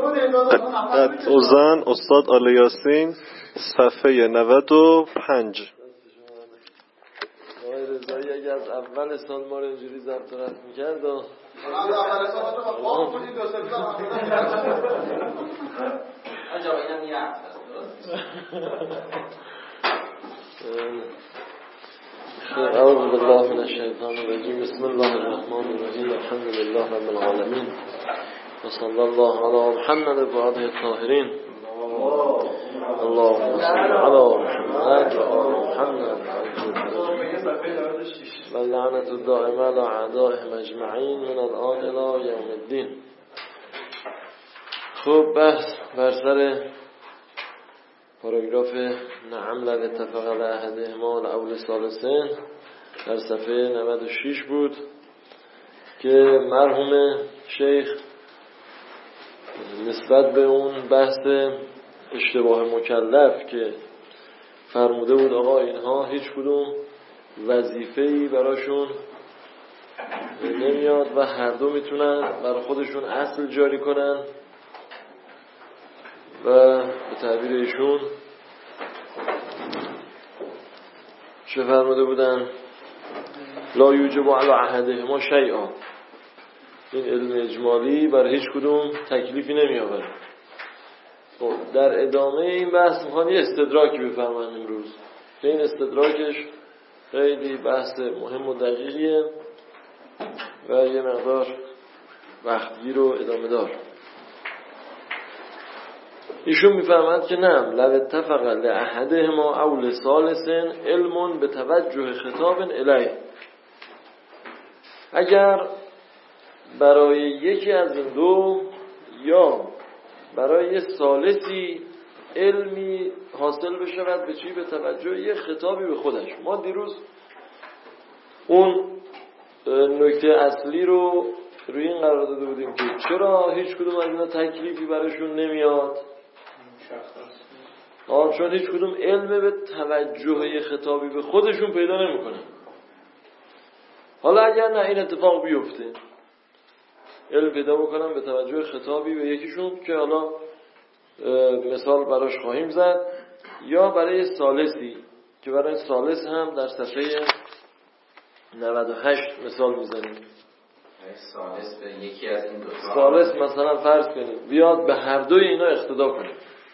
قطع و زن استاد آل یاسین صفحه 95. آقای رضایی اگه از اول سال ما رو اینجوری ضبط و رفت میکرد و اول سال تو خواب بودید دو سه روز آجا اینم یه هفته أعوذ بالله من الشيطان الرجيم بسم الله الرحمن الرحيم الحمد لله رب العالمين وصلى الله على محمد وآله الطاهرين اللهم صل على محمد وآل محمد واللعنة الدائمة على أعدائهم أجمعين من الآن إلى يوم الدين. خب بحث بر سر پاراگراف نعم لو اتفق احدهما الاول ثالثین در صفحه 96 بود که مرحوم شیخ نسبت به اون بحث اشتباه مکلف که فرموده بود آقا اینها هیچ کدوم وظیفه‌ای براشون نمیاد و هر دو میتونن برای خودشون اصل جاری کنن و به تعبیر ایشون چه فرموده بودن؟ لا یوجب علی احدهما شیئا. این علم اجمالی برای هیچ کدوم تکلیفی نمی آورد. خب در ادامه این بحث میخوان یه استدراکی بفرمایند امروز که این استدراکش خیلی بحث مهم و دقیقیه و یه مقدار وقتگیر و ادامه دار. ایشون میفرماد که نه لو اتفق لاحدهما او لثالث علم به توجه خطاب الیه. اگر برای یکی از این دو یا برای ثالثی علمی حاصل بشود به چی؟ به توجه یه خطابی به خودش. ما دیروز اون نکته اصلی رو روی این قرار داده بودیم که چرا هیچ کدوم از اینا تکلیفی براشون نمیاد. چون هیچ کدوم علم به توجه خطابی به خودشون پیدا نمیکنه. حالا اگر نه این اتفاق بیفته علم پیدا بکنم به توجه خطابی به یکیشون که حالا مثال براش خواهیم زد، یا برای ثالثی که برای ثالث هم در صفحه 98 مثال میزنیم. ثالث به یکی از این دو ثالث مثلا فرض کنیم بیاد به هر دوی اینا اقتدا کنه.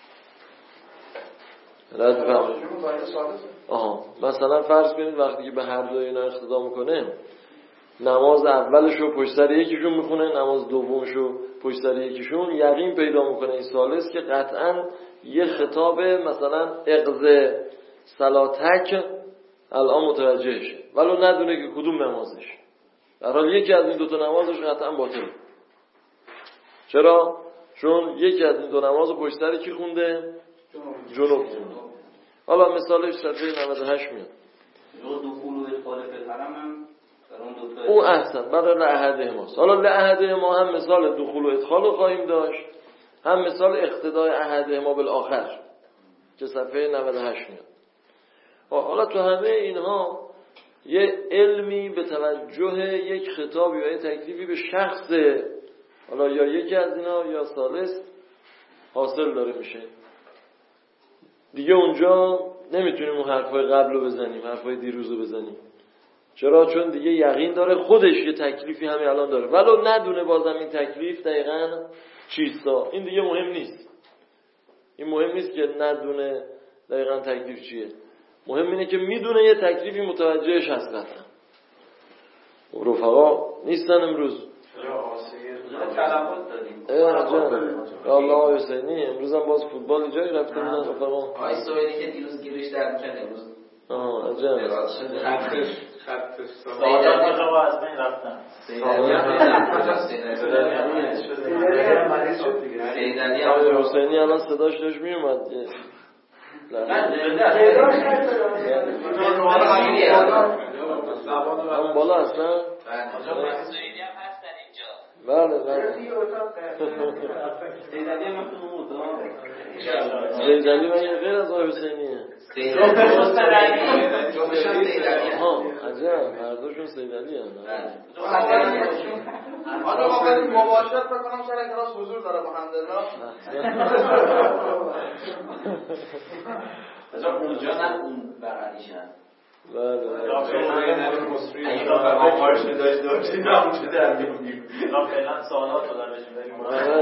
مثلا فرض کنید وقتی که به هر دوی اینا اقتدا میکنه نماز اولشو پشت سر یکیشون میخونه، نماز دومشو پشت سر یکیشون، یقین پیدا میکنه این ثالث که قطعا یه خطاب مثلا اقضه صلاتک الان متوجه شه ولو ندونه که کدوم نمازش، در حال یکی از این دوتا نمازش قطعا باطله. چرا؟ چون یکی از این دو نماز پشت سر کی خونده؟ جنوب خونده. حالا مثالش صفحه 98 میاد. دخول و ادخال فی الحرم هم او احسن برای لأحدهما. حالا لأحدهما هم مثال دخول و ادخال رو خواهیم داشت، هم مثال اقتدای احدهما بالآخر که صفحه 98 میاد. حالا تو همه اینها یه علمی به توجه یک خطابی و یک تکلیفی به شخص حالا یا یکی از اینا یا ثالث حاصل داره میشه. دیگه اونجا نمیتونیم اون حرفای قبل رو بزنیم، حرفای دیروز رو بزنیم. چرا؟ چون دیگه یقین داره خودش یه تکلیفی همین الان داره ولو ندونه بازم این تکلیف دقیقاً چیستا. این دیگه مهم نیست. این مهم نیست که ندونه دقیقاً تکلیف چیه، مهم اینه که میدونه یه تکلیفی متوجهش هست. قطعا رفقا نیستن امروز. تلفظ دادیم. یا الله حسینی امروز هم باز فوتبال جایی رفته بودن رفقا. آقای سوئدی که دیروز گیرش در میکرد امروز عجب خطش ساده شما از بین رفتن. سیدعلی حسینی الان صداش داشت میومد. همون بالا هستن؟ بله سیدعلی من غیر از آقای حسینیه. عجب هر دوشون سیدعلی هم آنجا ما باید مباشرت بکنم سر کلاس حضور داره الحمدلله. اونجا نه اون بغلیشن. بله فعلا سوالات رو درشون بریم.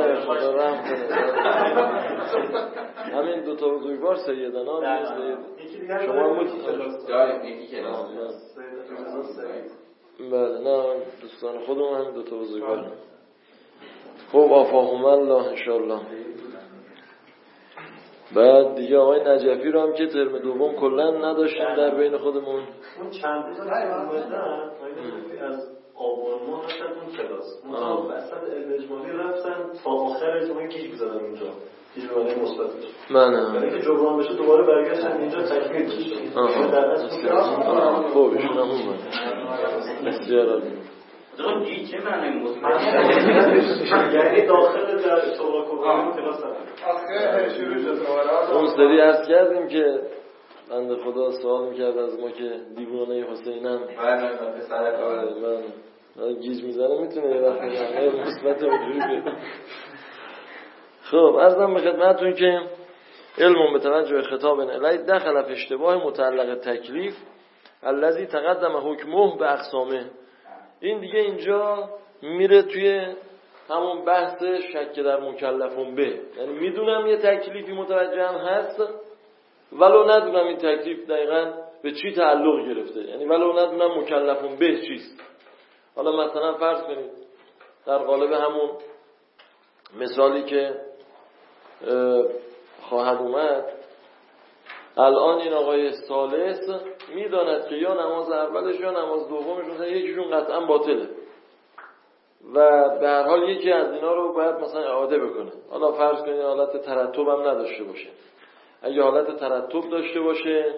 همین دوتا بزرگوار سیدنا شما داریم یکی کلاس. بله نه دوستان خودمون همین دوتا بزرگوار. خب آفاهم الله انشالله. بعد دیگه آقای نجفی رو هم که ترم دوم کلا نداشتیم در بین خودمون. اون چند روز اومدن از آبان ما رفتن اون کلاس. اون وسط علم اجمالی رفتن تا آخر اجمالی گیج بزنن اونجا. گیج بزنن مثبتش. نه. برای که جبران بشه دوباره برگشتن اینجا تکمیل بشه. خب ایشون هم اومد. بسیار عالی. گیج چه معنی مثبت؟ یعنی داخل در سوراکوبان کلاس آخه شروع شد دوباره. اون سری عرض کردیم که بنده خدا سوال میکرد از ما که دیوانه حسینم پسر کار من گیج میزنه میتونه یه وقت میزنه مثبت اونجوری بیاد. خب عرضم به خدمتتون که علم به توجه خطاب الی دخل فی اشتباه متعلق تکلیف الذی تقدم حکمه به اقسامه. این دیگه اینجا میره توی همون بحث شک در مکلفون به، یعنی میدونم یه تکلیفی متوجهم هست ولو ندونم این تکلیف دقیقاً به چی تعلق گرفته، یعنی ولو ندونم مکلفون به چیست. حالا مثلا فرض کنید در قالب همون مثالی که خواهد اومد، الان این آقای ثالث میداند که یا نماز اولش یا نماز دومش مثلا یکیشون قطعا باطله و به هر حال یکی از اینا رو باید مثلا اعاده بکنه. حالا فرض کنید حالت ترتب هم نداشته باشه. اگه حالت ترتب داشته باشه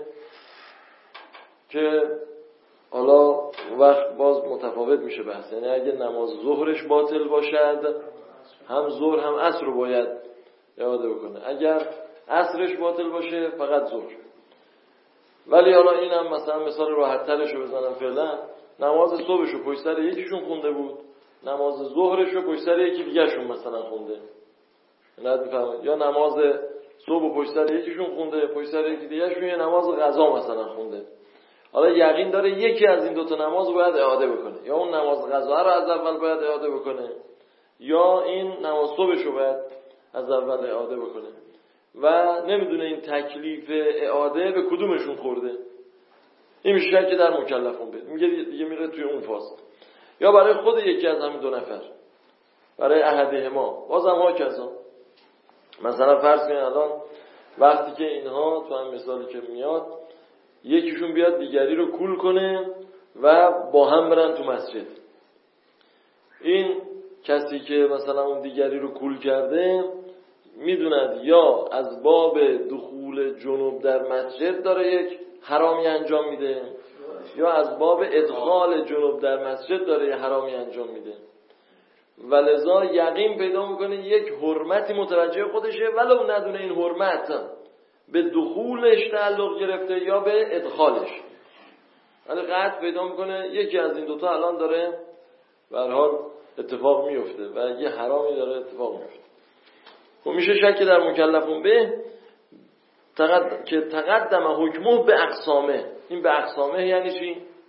که حالا وقت باز متفاوت میشه بحث، یعنی اگه نماز ظهرش باطل باشد هم ظهر هم عصر رو باید اعاده بکنه، اگر عصرش باطل باشه فقط ظهر. ولی حالا اینم مثلا مثال راحت ترش رو بزنم فعلا، نماز صبحش رو پشت سر یکیشون خونده بود، نماز ظهرش رو پشت سر یکی دیگه شون مثلا خونده، یا نماز صبح پشت سر یکیشون خونده، پشت سر یکی دیگه شون یه نماز قضا مثلا خونده. حالا یقین داره یکی از این دوتا نماز رو باید اعاده بکنه، یا اون نماز قضا رو از اول باید اعاده بکنه یا این نماز صبحش رو باید از اول اعاده بکنه و نمیدونه این تکلیف اعاده به کدومشون خورده. این میشه که در مکلفون به میگه دیگه میره توی اون فاز. یا برای خود یکی از همین دو نفر، برای احدهما بازم ها کسا، مثلا فرض کنید الان وقتی که اینها تو هم مثالی که میاد یکیشون بیاد دیگری رو کول کنه و با هم برن تو مسجد، این کسی که مثلا اون دیگری رو کول کرده میدوند یا از باب دخول جنوب در مسجد داره یک حرامی انجام میده یا از باب ادخال جنوب در مسجد داره یک حرامی انجام میده، ولذا یقین پیدا میکنه یک حرمتی متوجه خودشه ولو ندونه این حرمت به دخولش تعلق گرفته یا به ادخالش، ولی قطع پیدا میکنه یکی از این دوتا الان داره به هر حال اتفاق میفته و یه حرامی داره اتفاق میفته. و میشه شک در مکلفون به که تقدم حکمه به اقسامه. این به اقسامه یعنی چی؟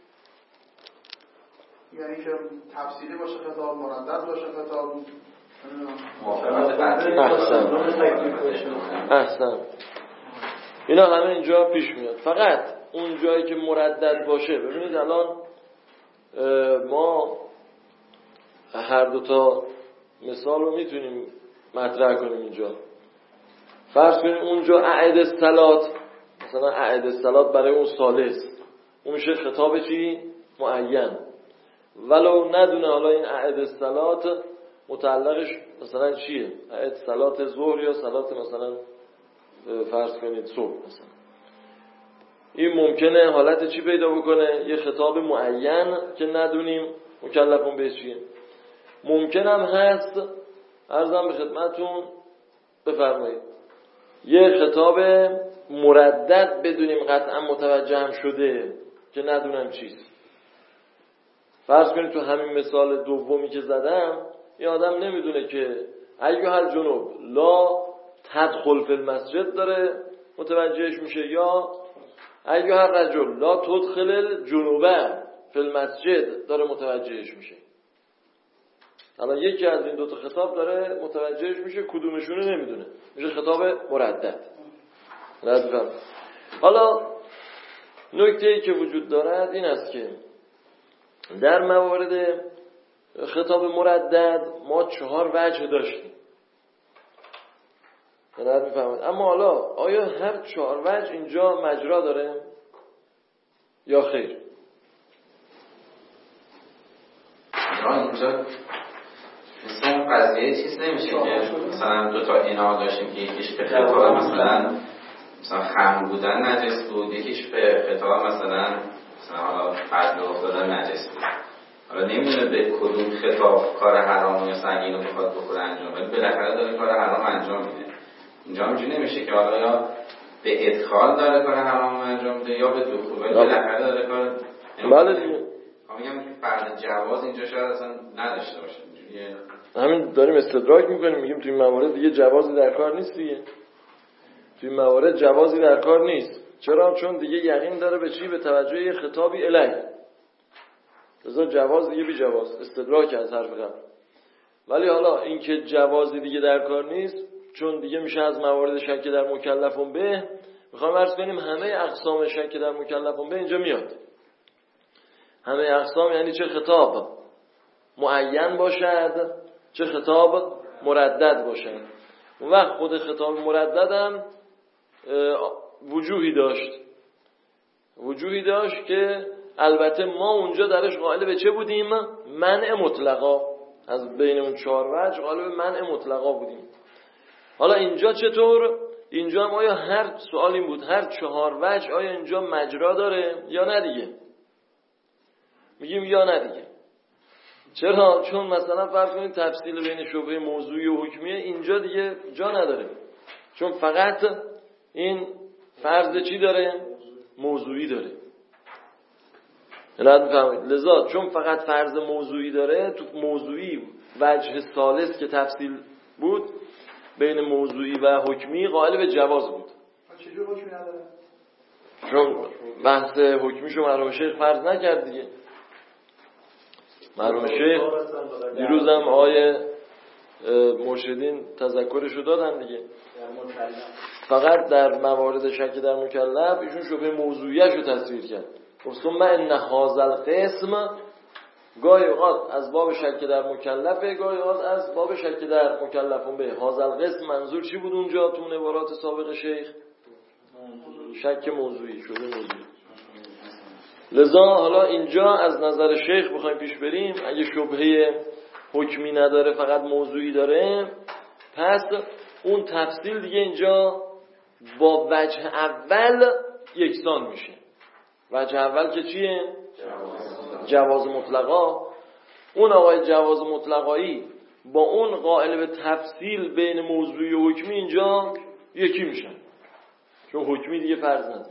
یعنی که تفصیلی باشه خطاب، مردد باشه خطاب. احسن. اینا همه اینجا پیش میاد. فقط اون جایی که مردد باشه، ببینید الان ما هر دوتا مثال رو میتونیم مطرح کنیم اینجا. فرض کنیم اونجا اعد الصلات، مثلا اعد الصلات برای اون ثالث، اون میشه خطاب چی؟ معین. ولو ندونه حالا این اعد الصلات متعلقش مثلا چیه؟ اعد صلات ظهر یا صلات مثلا فرض کنید صبح مثلا. این ممکنه حالت چی پیدا بکنه؟ یه خطاب معین که ندونیم مکلفون به چیه. ممکنم هست عرضم به خدمتون بفرمایید یه خطاب مردد بدونیم قطعا متوجه هم شده که ندونم چیست. فرض کنید تو همین مثال دومی که زدم این آدم نمیدونه که ایها الجنوب لا تدخل فی المسجد داره متوجهش میشه، یا ایها الرجل لا تدخل الجنوب فی المسجد داره متوجهش میشه. الان یکی از این دوتا خطاب داره متوجهش میشه، کدومشون رو نمیدونه، میشه خطاب مردد. حالا نکته‌ای که وجود دارد این است که در موارد خطاب مردد ما 4 وجه داشتیم. اما حالا آیا هر 4 وجه اینجا مجرا داره یا خیر؟ اینجا مثلا قضیه چیز نمیشه که مثلا 2 تا اینا داشتیم که یکیش به خطاب مثلا خمر بودن نجس بود، یکیش به خطاب مثلا حالا فضل افتادن نجس بود. حالا نمیدونه به کدوم خطاب کار حرام یا سنگین رو بخواد بکنه انجام بده، بالاخره داره کار حرام انجام میده. اینجا اینجوری نمیشه که حالا یا به ادخال داره کار حرام انجام میده یا به دخول، ولی بالاخره داره کار. بله دیگه. میگم که فرض جواز اینجا شاید اصلا نداشته باشه. اینجوریه. همین داریم استدراک میکنیم، میگیم توی این موارد دیگه جوازی در کار نیست دیگه. توی این موارد جوازی در کار نیست. چرا؟ چون دیگه یقین داره به چی؟ به توجه یه خطابی الیه. لذا جواز دیگه بی جواز، استدراک از حرف قبل. ولی حالا اینکه جوازی دیگه در کار نیست، چون دیگه میشه از موارد شک در مکلفون به، میخوام عرض کنیم همه اقسام شک در مکلفون به اینجا میاد. همه اقسام یعنی چه خطاب معین باشد، چه خطاب مردد باشد. اون وقت خود خطاب مردد هم وجوهی داشت که البته ما اونجا درش قائل به چه بودیم؟ منع مطلقا. از بین اون 4 وجه قائل به منع مطلقا بودیم. حالا اینجا چطور؟ اینجا هم آیا هر سوال این بود هر 4 وجه آیا اینجا مجرا داره یا نه دیگه؟ میگیم یا نه دیگه. چرا؟ چون مثلا فرض کنید تفصیل بین شبهه موضوعی و حکمیه اینجا دیگه جا نداره، چون فقط این فرض چی داره؟ موضوعی داره. لذا چون فقط فرض موضوعی داره، تو موضوعی وجه ثالث که تفصیل بود بین موضوعی و حکمی قائل به جواز بود. چجور حکمی نداره؟ چون بحث حکمیشو مرحوم شیخ فرض نکرد دیگه. مرحوم شیخ دیروز هم آقای مرشدین تذکرشو دادن دیگه. فقط در موارد شک در مکلف ایشون شبهه موضوعیشو تصویر کرد. ثم ان هذا القسم گاهی اوقات از باب شک در مکلفه، گاهی اوقات از باب شک در مکلفون به. هذا القسم منظور چی بود اونجا تو عبارات سابق شیخ؟ شک موضوعی، شبهه موضوعی. لذا حالا اینجا از نظر شیخ بخوایم پیش بریم، اگه شبهه حکمی نداره فقط موضوعی داره، پس اون تفصیل دیگه اینجا با وجه اول یکسان میشه. وجه اول که چیه؟ جواز مطلقا. اون آقای جواز مطلقایی با اون قائل به تفصیل بین موضوعی و حکمی اینجا یکی میشن، چون حکمی دیگه فرض نداره.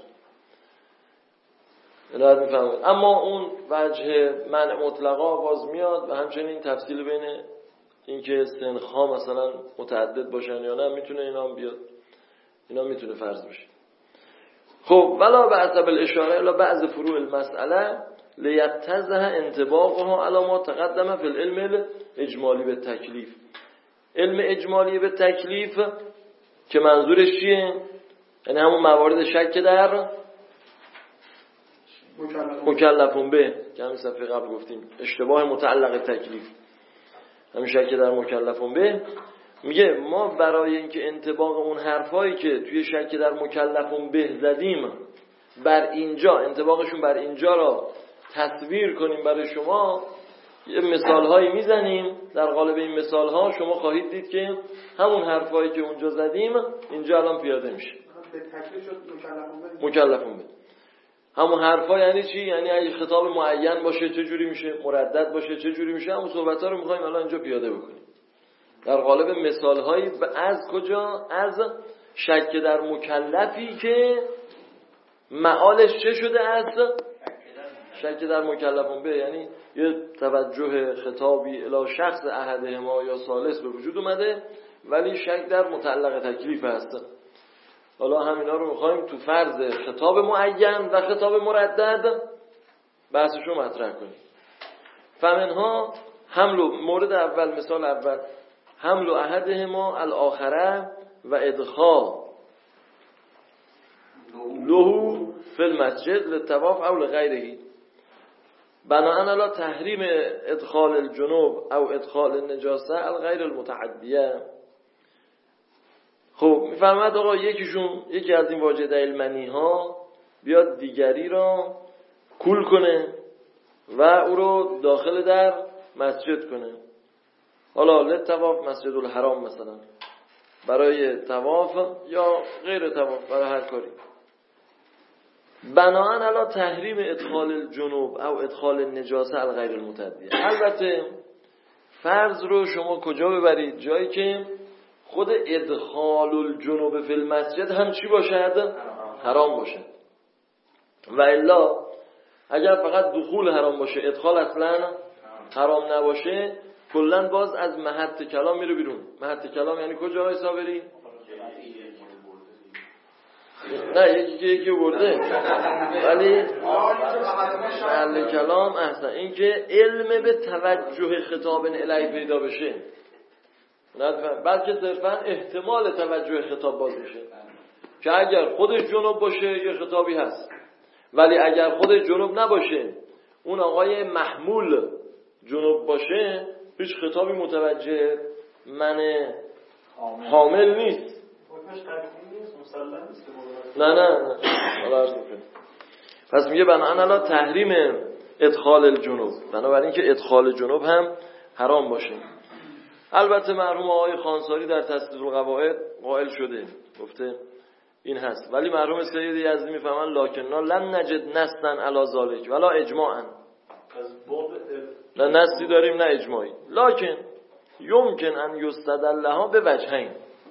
اما اون وجه منع مطلقا باز میاد و همچنین تفصیل بین اینکه سنخ‌ها مثلا متعدد باشن یا نه میتونه اینا هم بیاد، اینا میتونه فرض بشه. خب ولا بعد الاشاره الى بعض فروع المساله لیتضح انطباقها على ما تقدم فی العلم اجمالی به تکلیف. علم اجمالی به تکلیف که منظورش چیه؟ یعنی همون موارد شک در مکلفون به که همین صفحه قبل گفتیم اشتباه متعلق تکلیف، همین شک در مکلفون به. میگه ما برای اینکه انطباق اون حرفایی که توی شک در مکلفون به زدیم بر اینجا، انطباقشون بر اینجا را تصویر کنیم برای شما، یه مثالهایی میزنیم. در قالب این مثالها شما خواهید دید که همون حرفایی که اونجا زدیم اینجا الان پیاده میشه. مکلفون به همون حرفا یعنی چی؟ یعنی اگه خطاب معین باشه چه جوری میشه، مردد باشه چه جوری میشه، همون صحبت‌ها رو می‌خوایم الان اینجا پیاده بکنیم در قالب مثال‌هایی. از کجا؟ از شک در مکلفی که معالش چه شده است؟ شک در مکلفون به، یعنی یه توجه خطابی الی شخص احدهما یا ثالث به وجود اومده ولی شک در متعلق تکلیف هست. حالا همینا رو میخوایم تو فرض خطاب معین و خطاب مردد بحثشو مطرح کنیم. فمنها حمل مورد اول، مثال اول، حمل احدهما الاخره و ادخال له فی المسجد للطواف او لغیره بناء علی تحریم ادخال الجنوب او ادخال النجاسه الغیر المتعدیه. خب میفرماد آقا یکی از این واجده المنی ها بیاد دیگری را کول کنه و او رو داخل در مسجد کنه، حالا للطواف مسجد الحرام مثلا، برای طواف یا غیر طواف، برای هر کاری. بناء علی تحریم ادخال الجنوب او ادخال النجاسه الغیر المتعدیه. البته فرض رو شما کجا ببرید؟ جایی که خود ادخال الجنوب فی المسجد هم چی باشد؟ حرام باشد. و الا اگر فقط دخول حرام باشه ادخال اصلا حرام نباشه، کلن باز از محط کلام میره بیرون. محط کلام یعنی کجا آقای صابری؟ نه یکی برده ولی محل کلام احسن این که علم به توجه خطاب الیه پیدا بشه، بلکه صرفا احتمال توجه خطاب باز میشه که اگر خودش جنوب باشه یه خطابی هست، ولی اگر خودش جنوب نباشه اون آقای محمول جنوب باشه هیچ خطابی متوجه من حامل نیست. نه حالا عرض میکنم. پس میگه بناء علی تحریم ادخال الجنوب، بنابراین که ادخال جنوب هم حرام باشه. البته مرحوم آقای خانساری در تصدیق القواعد قائل شده، گفته این هست، ولی مرحوم سید یزدی میفهمن لکننا لن نجد نصا علی ذلک ولا اجماعا. نه نصی داریم نه اجماعی، لکن یمکن ان یستدل لها به وجهین.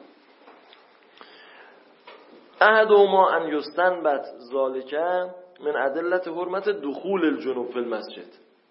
احدهما ان یستنبط ذلک من ادلت حرمت دخول الجنوب فی المسجد.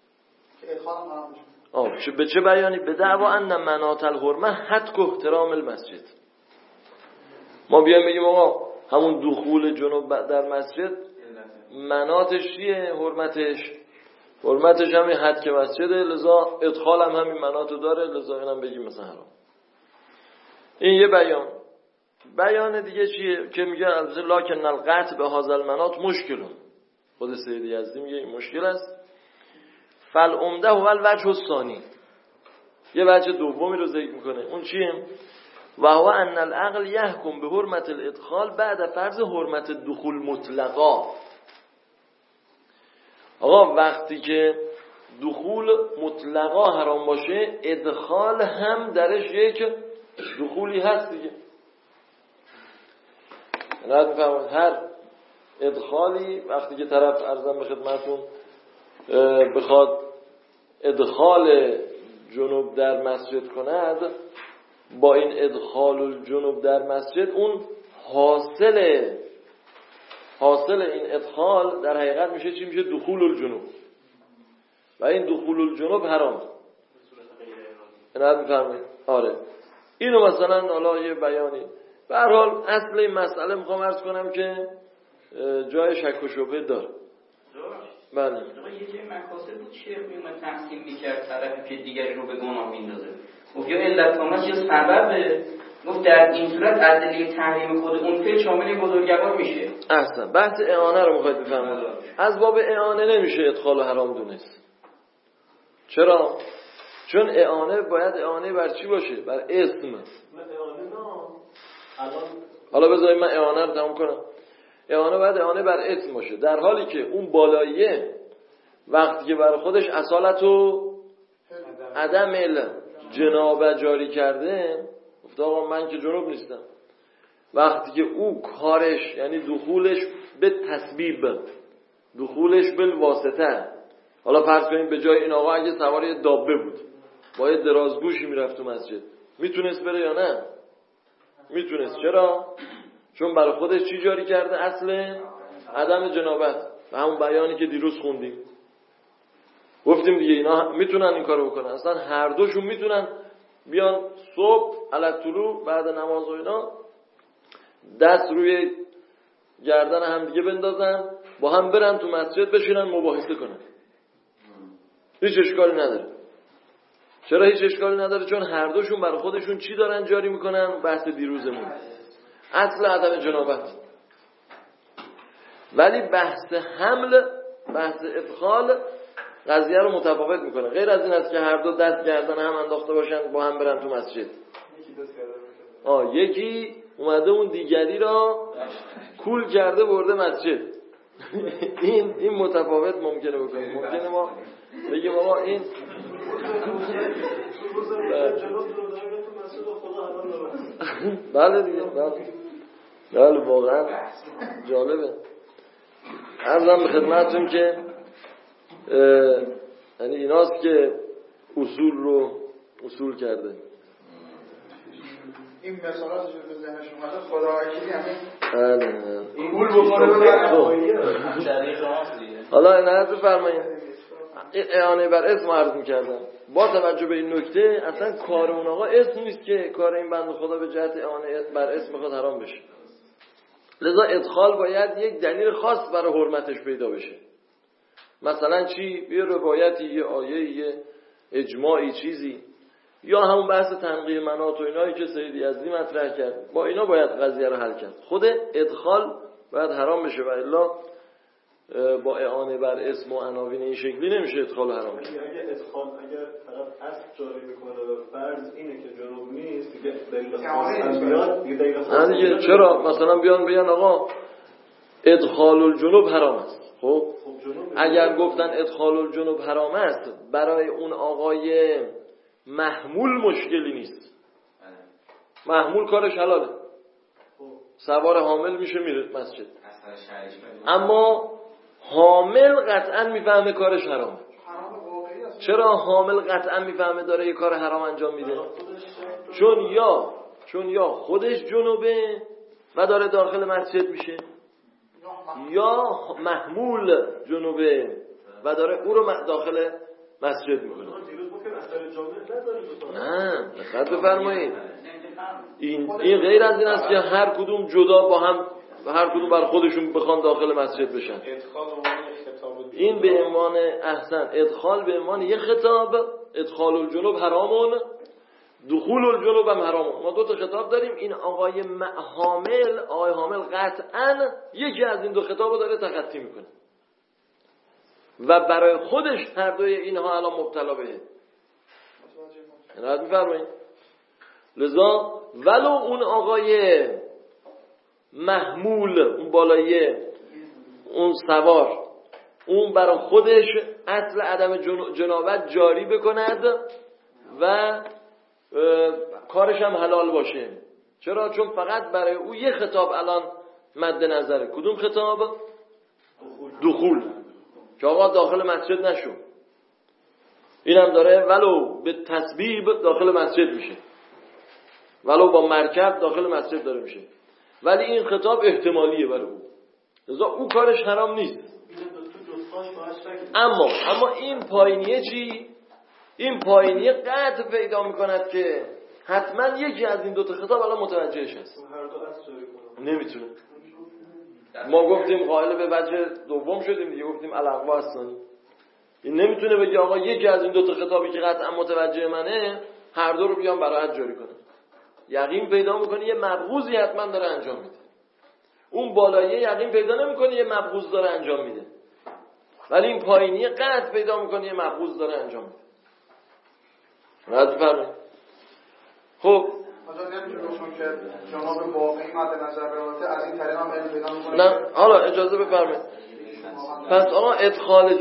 به چه بیانی؟ به دعوا ان مناط الحرمه حد احترام المسجد. ما بیایم بگیم آقا همون دخول جنوب در مسجد مناطش چیه؟ حرمتش همین حد که مسجده، لذا ادخال هم همین مناطو داره، لذا اینم بگیم مثلا حرام. این یه بیان دیگه چیه که میگه البته لکن القطع به هذا المناط مشکل. خود سید یزدی میگه این مشکل است. فالعمده هو الوجه الثانی، یه وجه دومی رو ذکر میکنه. اون چیه؟ و هو ان العقل يحكم به حرمت الادخال بعد فرض حرمت دخول مطلقا. آقا وقتی که دخول مطلقا حرام باشه ادخال هم درش یک دخولی هست دیگه. هر ادخالی وقتی که طرف عرضم به خدمتون بخواد ادخال جنوب در مسجد کند، با این ادخال الجنوب در مسجد اون حاصل این ادخال در حقیقت میشه چی؟ میشه دخول الجنوب، و این دخول الجنوب حرام. نه میفهمید؟ آره اینو مثلا حالا یه بیانی. به هر حال اصل این مسئله میخوام عرض کنم که جای شک و شبهه داره. بله. یه جای مکاسب بود شیخ میومد تقسیم میکرد طرفی که دیگری رو به گناه میندازه. گفت یا علت آمد یا سببه. گفت در این صورت ادله تحریم خود اون فعل شامل بزرگوار میشه. احسن. بحث اعانه رو میخواید بفهمید. از باب اعانه نمیشه ادخال و حرام دونست. چرا؟ چون اعانه باید اعانه بر چی باشه؟ بر اسم. حالا بذارید من اعانه رو تموم کنم. اعانه باید اعانه بر اسم باشه، در حالی که اون بالاییه وقتی که برای خودش اصالت و عدم جنابه جاری کرده، گفت آقا من که جنوب نیستم. وقتی که او کارش یعنی دخولش به تسبیب، دخولش بالواسطه، حالا فرض کنیم به جای این آقا اگه سوار یه دابه بود با یه درازگوشی میرفت تو مسجد، میتونست بره یا نه؟ میتونست. چرا؟ چون برای خودش چی جاری کرده؟ اصل عدم جنابت. همون بیانی که دیروز خوندیم گفتیم دیگه اینا میتونن این کارو بکنن. اصلا هر دوشون میتونن بیان صبح علی طلوع بعد نماز و اینا دست روی گردن هم دیگه بندازن، با هم برن تو مسجد بشینن مباحثه کنن. هیچ اشکالی نداره. چرا هیچ اشکالی نداره؟ چون هر دوشون برای خودشون چی دارن جاری میکنن؟ بحث دیروزمون، اصل عدم جنابت. ولی بحث حمل، بحث ادخال قضیه رو متفاوت میکنه. غیر از این است که هر دو دست گردن هم انداخته باشن با هم برن تو مسجد. یکی اومده اون دیگری را کول کرده برده مسجد. این متفاوت ممکنه بکنه. ممکنه ما بگیم آقا این بله دیگه، بله واقعا جالبه. عرضم به خدمتتون که یعنی ایناست که اصول رو اصول کرده. این مثالات که به ذهنش اومده خدا وکیلی همین بله قول بکنه. حالا عنایت فرمایید. این اعانه بر اسم عرض می‌کردم. با توجه به این نکته اصلا کار اون آقا اسم نیست که کار این بنده خدا به جهت اعانه بر اسم میخواد حرام بشه. لذا ادخال باید یک دلیل خاص برای حرمتش پیدا بشه. مثلا چی؟ یه روایتی، یه آیه، یه اجماعی، چیزی، یا همون بحث تنقیه مناط و اینایی که سید یزدی مطرح کرد. با اینا باید قضیه رو حل کرد. خود ادخال باید حرام بشه و الا با اعانه بر اسم و عناوین این شکلی نمیشه ادخال حرام کرد. اگه ادخال اگر طرف اصل جاری میکنه و فرض اینه که جنوب نیست دیگه دلیل خاص بیاد دیگه چرا مثلا بیان آقا ادخال الجنوب حرام است. خب اگر گفتن ادخال الجنوب حرام است برای اون آقای محمول مشکلی نیست. محمول کارش حلاله، سوار حامل میشه میره مسجد. اما حامل قطعا میفهمه کارش حرامه. چرا حامل قطعا میفهمه داره یه کار حرام انجام میده؟ چون یا خودش جنوبه و داره داخل مسجد میشه، یا محمول جنوبه و داره او رو داخل مسجد میکنه. نه دقت بفرمایید، این غیر از این است که هر کدوم جدا با هم و هر کدوم بر خودشون بخوان داخل مسجد بشن. این به عنوان احسن ادخال به عنوان یه خطاب، ادخال الجنوب حرامون، دخول الجنوب هم حرامون. ما دو تا خطاب داریم. این آقای حامل قطعا یکی از این دو خطابو داره تخطی میکنه و برای خودش هر دوی اینها الان مبتلا بهه. راحت میفرمایید؟ لذا ولو اون آقای محمول، اون بالایی، اون سوار، اون برای خودش اصل عدم جنابت جاری بکند و کارش هم حلال باشه. چرا؟ چون فقط برای او یه خطاب الان مد نظره. کدوم خطاب؟ دخول، که آقا داخل مسجد نشو. اینم داره ولو به تسبیب داخل مسجد میشه، ولو با مرکب داخل مسجد داره میشه، ولی این خطاب احتمالیه برای او، لذا او کارش حرام نیست. اما این پایینیه چی؟ این پایینیه قطع پیدا میکند که حتما یکی از این دو تا خطاب الان متوجهش هست. نمیتونه. ما گفتیم قائل به وجه دوم شدیم دیگه، گفتیم الاقوا هستن. این نمیتونه بگه آقا یکی از این دو تا خطابی که قطعا متوجه منه هر دو رو بیان برایت جاری کنه. یقین پیدا میکنه یه مبغوضی حتما داره انجام میده. اون بالایی یقین پیدا نمیکنه یه مبغوض داره انجام میده، ولی این پایینی قطع پیدا میکنه یه مبغوض داره انجام میده. راحت بفرمایید. خب حالا نمیتونم که جناب واقعی مد نظر براته از این طریق هم علم پیدا میکنه. نه حالا اجازه بفرمایید. پس آقا ادخال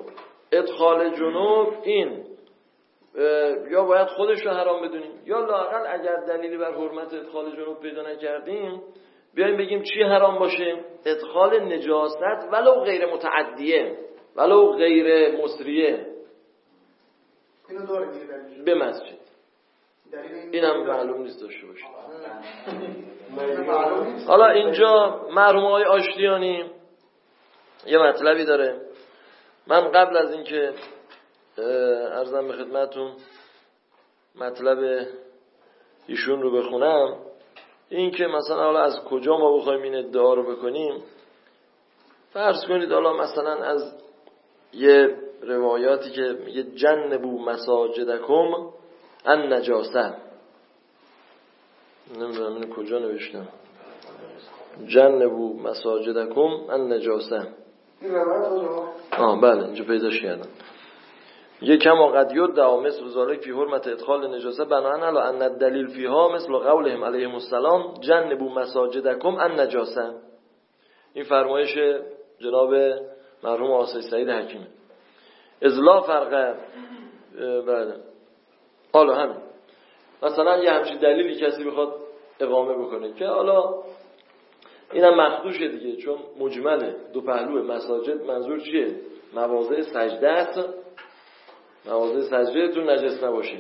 جنوب این یا باید خودش رو حرام بدونیم، یا لااقل اگر دلیلی بر حرمت ادخال جنوب پیدا نکردیم بیایم بگیم چی حرام باشه؟ ادخال نجاست ولو غیر متعدیه، ولو غیر مسریه اینو داره میگه به مسجد. اینم معلوم نیست داشته باشه. حالا اینجا مرحوم آقای آشتیانی یه مطلبی داره. من قبل از اینکه عرضم به خدمتون مطلب ایشون رو بخونم، این که مثلا حالا از کجا ما بخوایم این ادعا رو بکنیم، فرض کنید حالا مثلا از یه روایاتی که میگه جنبوا مساجدکم النجاسه، نمیدونم اینو کجا نوشتم، جنبوا مساجدکم النجاسه، این روایت بله اینجا پیداش کردم. یه کما قد یدعا مثل ذالک فی حرمت ادخال نجاسه بناء علی ان الدلیل فیها مثل قولهم علیهم السلام جنبوا مساجدکم النجاسه. این فرمایش جناب مرحوم آقای سعید حکیمی. لا فرق بله. حالا همین مثلا یه همچین دلیلی کسی بخواد اقامه بکنه که حالا اینم مخدوشه دیگه، چون مجمله دو پهلو مساجد منظور چیه؟ مواضع سجده است، مواضع سجدهتون نجس نباشه،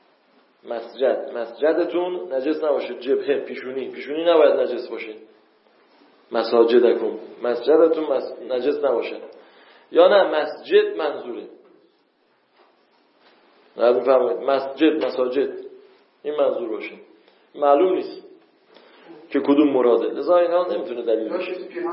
مسجدتون نجس نباشه، جبهه پیشونی نباید نجس باشه، مساجدکم مسجدتون نجس نباشه، یا نه مسجد منظوره، نه بفرمایید مساجد این منظور باشه، معلوم نیست که کدوم مراده، لذا اینا نمیتونه دلیل باشه.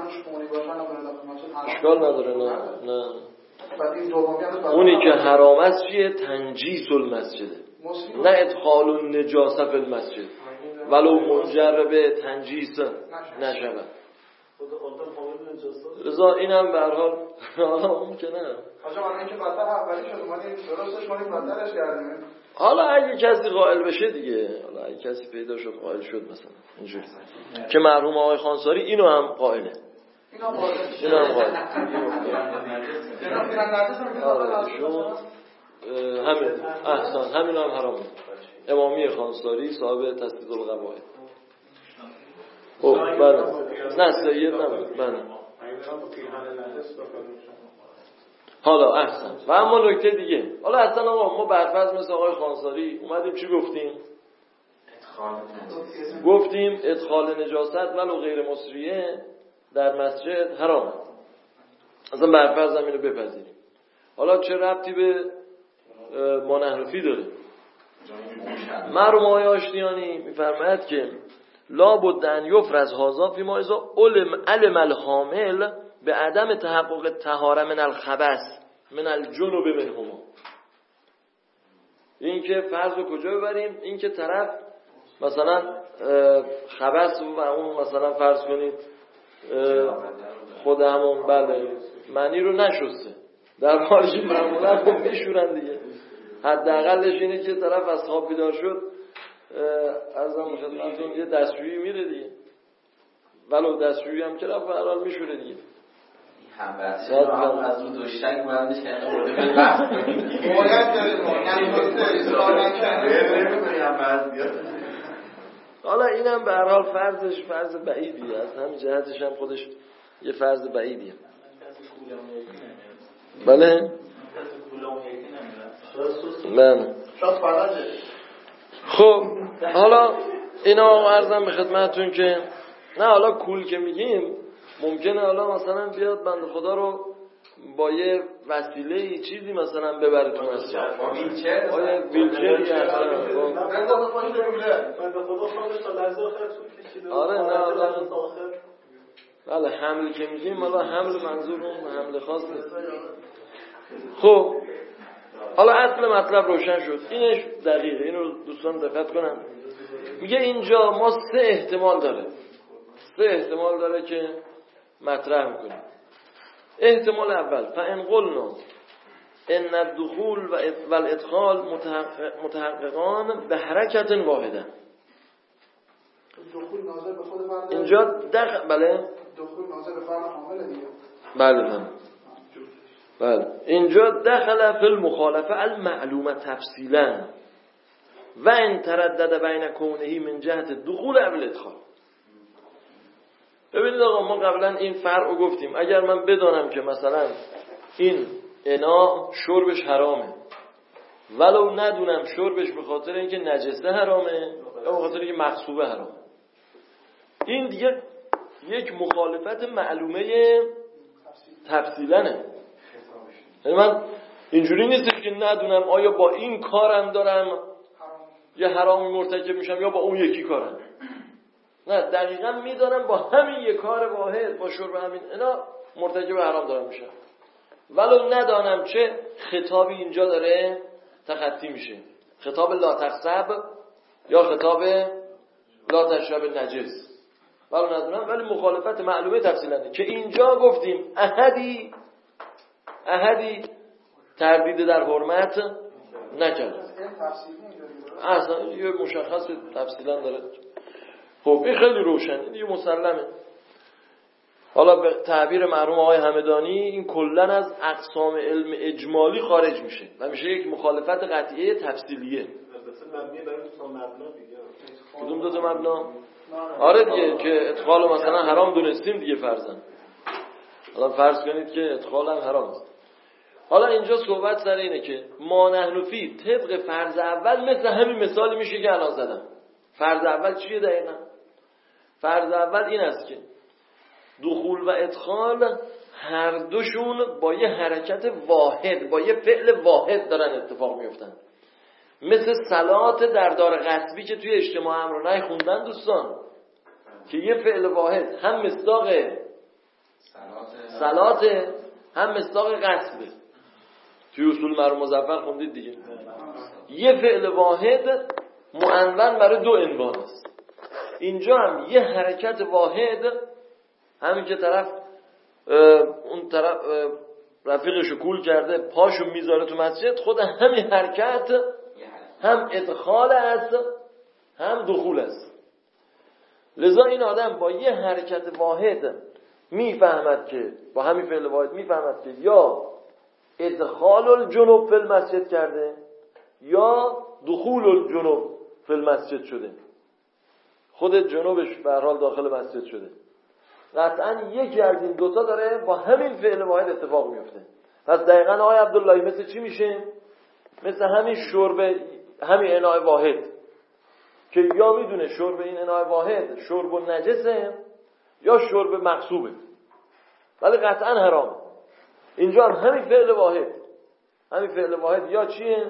اشکال نداره. نه اونی که حرام است چیه؟ تنجیس المسجده، نه ادخال النجاسه فی المسجد ولو مجرب تنجیس نشود. لذا اینم به هر حال ممکنه. حالا اگه کسی قائل بشه دیگه، حالا اگه کسی پیدا شد قائل شد مثلا اینجوری که مرحوم آقای خانساری اینو هم قائله، اینو هم قائله. همین احسان همین هم حرامه. امامی خانساری صاحب تسدید القواعد. بله نه سید نبود. بله حالا احسن. و اما نکته دیگه، حالا اصلا آقا ما برفرض مثل آقای خانساری اومدیم چی گفتیم؟ گفتیم ادخال نجاست ولو غیر مصریه در مسجد حرامه. اصلا برفرض هم اینو بپذیریم. حالا چه ربطی به ما نحنفی داره؟ مرحوم آقای آشتیانی میفرماید که لا بد ان یفرض هذا فیما اذا علم الحامل به عدم تحقق طهاره من الخبث من الجنوب منهما. این که فرض رو کجا ببریم؟ این که طرف مثلا خبث و اون مثلا فرض کنید خود همون بله معنی رو نشسته، در حالی معمولا خب میشورن دیگه. حداقلش اینه که طرف از خواب بیدار شد ارزم خدمتتون یه دستشویی میره دیگه، ولو دستشویی هم که رفت به هر حال میشوره دیگه. هم از رو دوشتنگ بلندش کنه برده به بحث حالا اینم به هر حال فرضش فرض بعیدیه، از همین جهتش هم خودش یه فرض بعیدیه. بله من خب حالا اینا عرضم به خدمتتون که نه حالا کول که میگیم ممکنه حالا مثلا بیاد بنده خدا رو با یه وسیله چیزی مثلا ببره تو مسجد، آیا ویلچری هستن بنده خدا خودش تا لحظه آخر طول کشیده. آره نه بله حمل که میگیم حالا حمل منظور اون حمل خاص نیست. خب حالا اصل مطلب روشن شد، اینش دقیقه، اینو دوستان دقت کنن. میگه اینجا ما سه احتمال داره که مطرح میکنیم. احتمال اول فان قلنا ان الدخول و الادخال متحققان به حرکت واحده. دخول ناظر به خود فرد اینجا بله دخول ناظر به فرد حامل دیگه. بله اینجا دخل فی المخالفه المعلومه تفصیلا و ان تردد بین کونه من جهت دخول او الادخال. ببینید آقا ما قبلا این فرق رو گفتیم، اگر من بدانم که مثلا این انا شربش حرامه ولو ندونم شربش به خاطر اینکه نجسه حرامه یا به خاطر اینکه مغصوبه حرامه، این دیگه یک مخالفت معلومه تفصیلنه. یعنی من اینجوری نیستش که ندونم آیا با این کارم دارم یه حرامی مرتکب میشم یا با اون یکی کارم. نه، دقیقا میدانم با همین یک کار واحد، با شرب همین اینا مرتکب حرام دارم میشم، ولو ندانم چه خطابی اینجا داره تخطی میشه، خطاب لا تخسب یا خطاب لا تشرب نجس، ولو ندونم، ولی مخالفت معلومه تفصیلنه که اینجا گفتیم احدی تردید در حرمت نکرد. اصلا یه مشخص تفصیلا داره. خب این خیلی روشن، این دیگه مسلمه. حالا به تعبیر مرحوم آقای همدانی این کلن از اقسام علم اجمالی خارج میشه و میشه یک مخالفت قطعیه تفصیلیه. کدوم دو تا مبنا؟ آره دیگه، که ادخال مثلا حرام دونستیم دیگه فرضاً. حالا فرض کنید که ادخال هم حرام است. حالا اینجا صحبت سر اینه که ما نحن فی طبق فرض اول مثل همین مثالی میشه که الان زدم. فرض اول چیه دقیقاً؟ فرض اول این است که دخول و ادخال هر دوشون با یه حرکت واحد، با یه فعل واحد دارن اتفاق میفتن. مثل صلات در دار غصبی که توی اجتماع امر و نهی خوندن دوستان، که یه فعل واحد هم مصداق صلات هم مصداق غصبه. توی اصول مرحوم مظفر خوندید دیگه. یه فعل واحد معنون برای دو عنوان است. اینجا هم یه حرکت واحد، همین که طرف اون طرف رفیقشو کول کرده پاشو میذاره تو مسجد، خود همین حرکت هم ادخال است هم دخول است. لذا این آدم با یه حرکت واحد میفهمد که با همین فعل واحد میفهمد که یا ادخال الجنوب فی المسجد کرده یا دخول الجنوب فی المسجد شده، خود جنوبش به هر حال داخل مسجد شده. قطعا یکی از این دوتا داره با همین فعل واحد اتفاق میفته. پس دقیقاً آقای عبداللهی مثل چی میشه؟ مثل همین شرب همین اناء واحد که یا میدونه شرب این اناء واحد شرب و نجسه یا شرب مغصوبه، ولی قطعا حرامه. اینجا هم همین فعل واحد یا چیه؟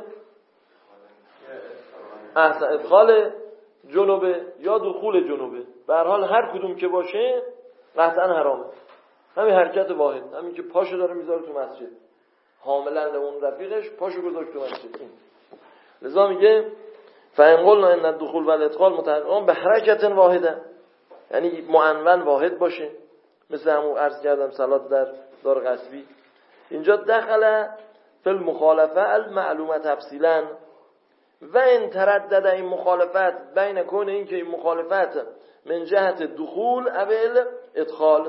ادخال جنوبه یا دخول جنوبه. به هر حال هر کدوم که باشه قطعا حرامه. همین حرکت واحد، همین که پاشو داره میذاره تو مسجد، حاملا اون رفیقش پاشو گذاشت تو مسجد. لذا میگه فإن قلنا ان الدخول والادخال متحققان به حرکت واحده، یعنی معنون واحد باشه، مثل همون عرض کردم صلات در دار غصبی. اینجا دخل فی المخالفه المعلومه تفصیلا و ان تردد این مخالفت بین کون این که این مخالفت من جهت دخول اول ادخال.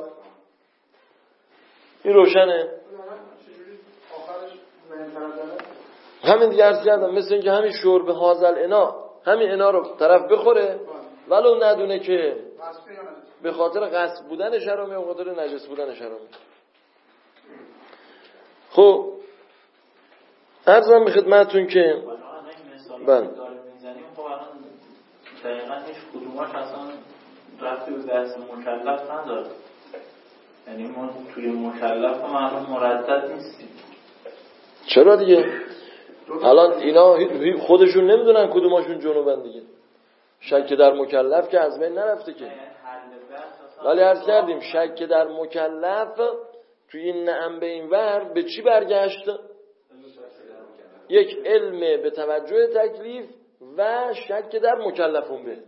این روشنه. همین دیگه عرض کردم مثل اینکه همین شرب هازل انا، همین انا رو طرف بخوره ولو ندونه که به خاطر غصب بودنش حرامه یا به خاطر نجس بودنش حرامه. خب عرضم به خدمتتون که بله دقیقا هیچ کدوماش اصلا رفتی به بحث مکلف نداره. یعنی ما توی مکلف معلوم مردد نیستیم. چرا دیگه؟ الان اینا خودشون نمیدونن کدوماشون جنوبن دیگه. شک در مکلف که از بین نرفته که. ولی عرض کردیم شک در مکلف توی این نعم به این ور به چی برگشت؟ یک علم به توجه تکلیف و شک در مکلفون به.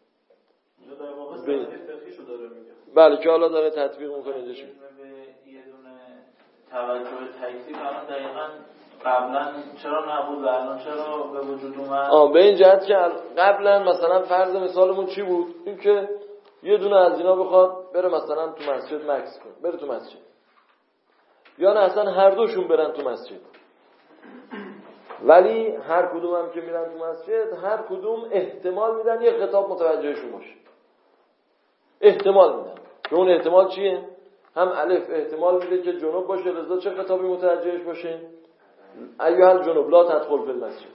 بله که حالا داره تطبیق میکنه اینجا چی؟ یه دونه توجه تکلیف الان دقیقاً قبلا چرا نبود و الان چرا به وجود اومد؟ به این جهت که قبلا مثلا فرض مثالمون چی بود؟ این که یه دونه از اینا بخواد بره مثلا تو مسجد مکث کنه، بره تو مسجد، یا نه اصلا هر دوشون برن تو مسجد، ولی هر کدوم هم که میرن تو مسجد هر کدوم احتمال میدن یه خطاب متوجهشون باشه. احتمال میدن که اون احتمال چیه؟ هم الف احتمال میده که جنوب باشه، لذا چه خطابی متوجهش باشه؟ ایها الجنوب لا تدخل فی المسجد.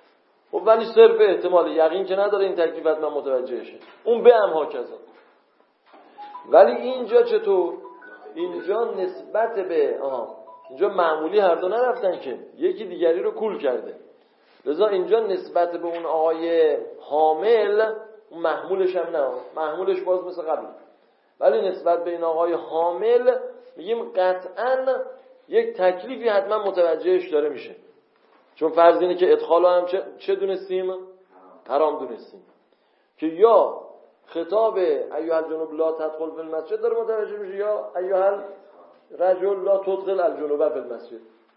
خب ولی صرف احتمال، یقین که نداره این تکلیف حتما متوجهشه. اون به هم هاکذا. ولی اینجا چطور؟ اینجا نسبت به اینجا معمولی هر دو نرفتن که یکی دیگری رو کول کرده، لذا اینجا نسبت به اون آقای حامل اون محمولش هم نه، محمولش باز مثل قبل، ولی نسبت به این آقای حامل میگیم قطعاً یک تکلیفی حتما متوجهش داره میشه. چون فرض اینه که ادخالو هم چه دونستیم؟ حرام دونستیم که یا خطاب ایها الجنوب لا تدخل فی المسجد داره متوجه میشه، یا ایها الرجل لا تدخل الجنوب فی المسجد.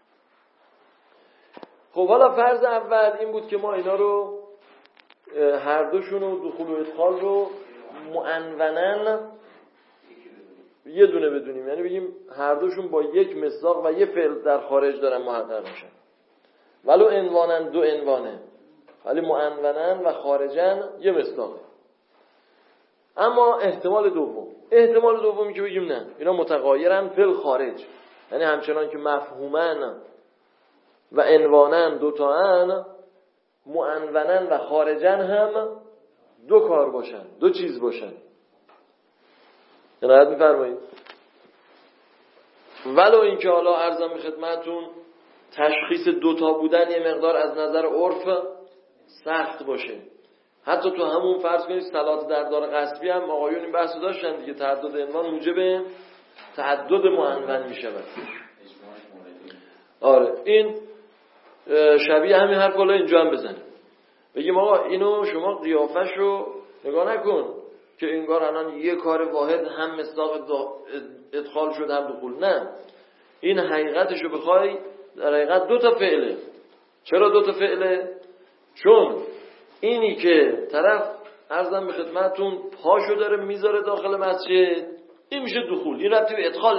خب حالا فرض اول این بود که ما اینا رو هر دوشون رو دخول و ادخال رو معنونن یه دونه بدونیم، یعنی بگیم هر دوشون با یک مصداق و یه فعل در خارج دارن محقق میشن، ولو عنوانن دو عنوانه، ولی معنونن و خارجن یه مصداقه. اما احتمال دومی که بگیم نه اینا متغایرن فی الخارج، یعنی همچنان که مفهومن و عنوانن دوتاان، معنونن و خارجن هم دو کار باشن، دو چیز باشن. عنایت می‌فرمایید. ولو اینکه حالا عرضم به خدمتتون تشخیص دوتا بودن یه مقدار از نظر عرف سخت باشه. حتی تو همون فرض کنید صلات در دار قصبی هم آقایون این بحثو داشتن دیگه، تعدد عنوان موجب تعدد معنون میشود. آره این شبیه همین حرف بالا اینجا هم بزنیم، بگیم آقا اینو شما قیافش رو نگاه نکن که انگار الان یه کار واحد هم مصداق ادخال شد هم دخول، نه این حقیقتش رو بخوای در حقیقت دو تا فعله. چرا دو تا فعله؟ چون اینی که طرف عرضم به خدمتتون پاشو داره میذاره داخل مسجد، این میشه دخول، این ربطی به ادخال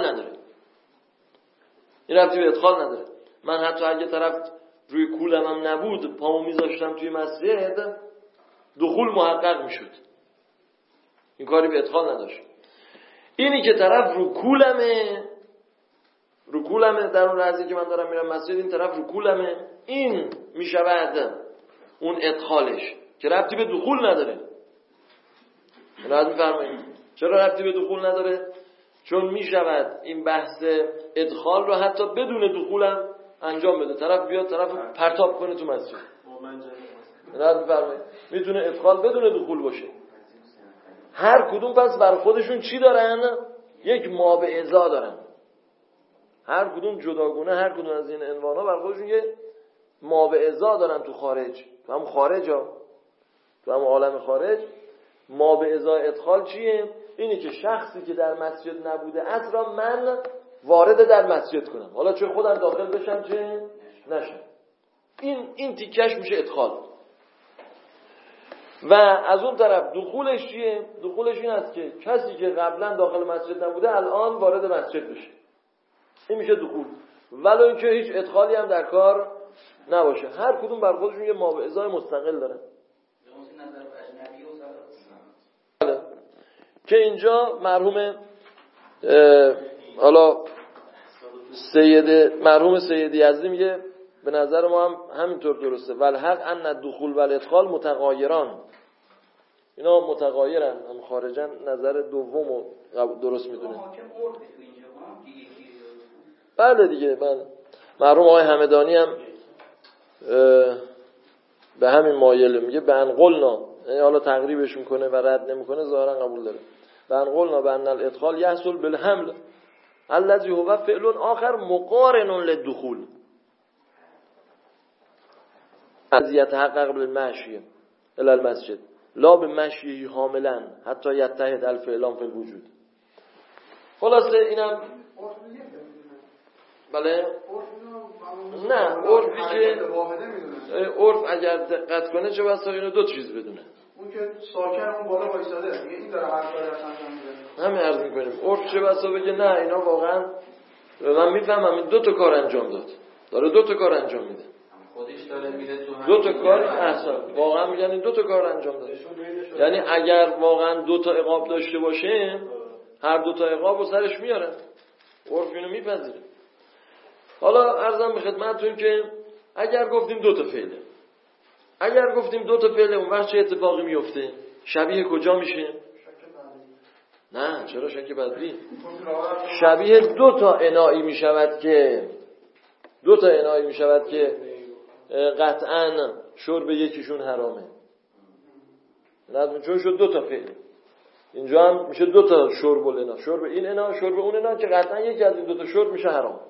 نداره. من حتی اگه طرف روی کولم هم نبود پامو میذاشتم توی مسجد دخول محقق میشد، این کاری به ادخال نداشت. اینی که طرف رو کولمه در اون لحظه که من دارم میرم مسجد، این طرف رو کولمه، این میشود اون ادخالش که ربطی به دخول نداره. راحت میفرمایید چرا ربطی به دخول نداره؟ چون میشود این بحث ادخال رو حتی بدون دخولم انجام بده، طرف بیاد طرف پرتاب کنه تو مسجد. راحت میفرمایید میتونه ادخال بدون دخول باشه. هر کدوم پس بر خودشون چی دارن؟ یک ما به ازا دارن. هر کدوم جداگونه، هر کدوم از این عنوانا بر خودشون یه ما به ازا دارن تو خارج، تو هم خارج ها، تو هم عالم خارج. ما به ازای ادخال چیه؟ اینه که شخصی که در مسجد نبوده است را من وارد در مسجد کنم، حالا چه خودم داخل بشم چه نشم. این تیکش میشه ادخال. و از اون طرف دخولش چیه؟ دخولش این است که کسی که قبلا داخل مسجد نبوده الان وارد مسجد بشه، این میشه دخول، ولو اینکه هیچ ادخالی هم در کار نباشه. هر کدوم بر خودشون یه ما به ازای مستقل دارن. که اینجا مرحوم حالا مرحوم سید یزدی میگه به نظر ما هم همینطور درسته، والحق ان الدخول والادخال متغایران، اینا متغایرن، هم خارجن. نظر دومو درست میدونه. بله دیگه، بله. مرحوم آقای همدانی هم به همین مایل میگه به انقلنا، یعنی حالا تقریبش میکنه و رد نمیکنه، ظاهرا قبول داره. به انقلنا به ان الادخال یحصل بالحمل الذي هو فعل آخر مقارن للدخول از یتحقق بالمشی الى المسجد لا بمشی حاملا حتی یتحد الفعلان فی الوجود. خلاصه اینم بله نه عرفی که عرف اگر دقت کنه چه بسا اینو دو چیز بدونه. اون که ساکن اون بالا وایساده میگه این داره هر کاری اصلا میده، همین عرض میکنیم. عرف چه بسا بگه نه اینا واقعا من میفهمم این دو تا کار انجام داد، داره دو تا کار انجام میده، خودش داره میده تو دو تا کار احسن واقعا میگن این دو تا کار انجام داد. یعنی اگر واقعا دو تا عقاب داشته باشه هر دو تا عقابو سرش میاره، عرف اینو میپذیره. حالا عرضم به خدمتتون که اگر گفتیم دو تا فعله اون وقت چه اتفاقی میفته؟ شبیه کجا میشه؟ نه چرا شک بدلی؟ شبیه دو تا انایی می شود که قطعا شرب یکیشون حرامه. چون شد دو تا فعل، اینجا هم میشه دو تا شرب الانا، شرب این انا شرب اون انا، که قطعا یکی از این دو تا شرب میشه حرام.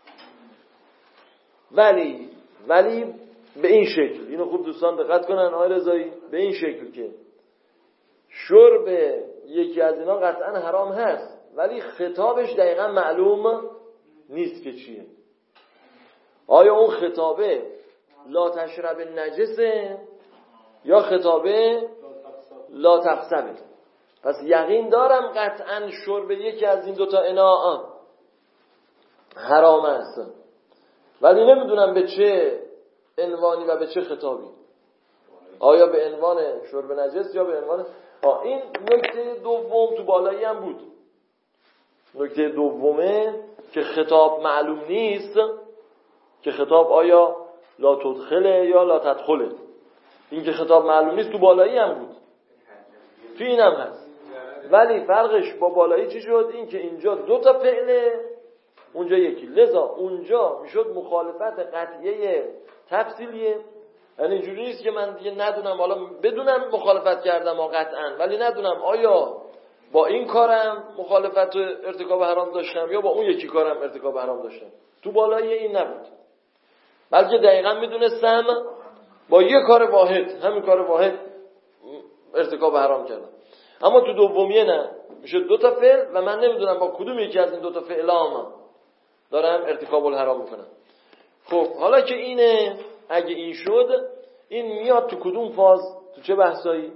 ولی به این شکل، اینو خوب دوستان دقت کنن آقای رضایی، به این شکل که شرب یکی از اینا قطعا حرام هست، ولی خطابش دقیقا معلوم نیست که چیه. آیا اون خطابه لا تشرب نجسه یا خطابه لا تقسمه؟ پس یقین دارم قطعا شرب یکی از این دوتا اناء حرام است، ولی نمیدونم به چه عنوانی و به چه خطابی، آیا به عنوان شرب نجس یا به عنوان این نکته دوم تو بالایی هم بود. نکته دومه که خطاب معلوم نیست، که خطاب آیا لا تدخله یا لا تدخله، این که خطاب معلوم نیست تو بالایی هم بود، تو این هم هست. ولی فرقش با بالایی چی شد؟ این که اینجا دو تا فعله، اونجا یکی، لذا اونجا میشد مخالفت قطعیه تفصیلیه. یعنی اینجوری نیست که من دیگه ندونم، حالا بدونم مخالفت کردم قطعا، ولی ندونم آیا با این کارم مخالفت ارتکاب حرام داشتم یا با اون یکی کارم ارتکاب حرام داشتم. تو بالایی این نبود، بلکه دقیقا میدونستم با یه کار واحد، همین کار واحد ارتکاب حرام کردم. اما تو دومیه نه، میشه دو تا فعل و من نمیدونم با کدوم یکی از این دو تا فعلام دارم ارتکاب الحرام میکنم. خب حالا که اینه، اگه این شد، این میاد تو کدوم فاز؟ تو چه بحثایی؟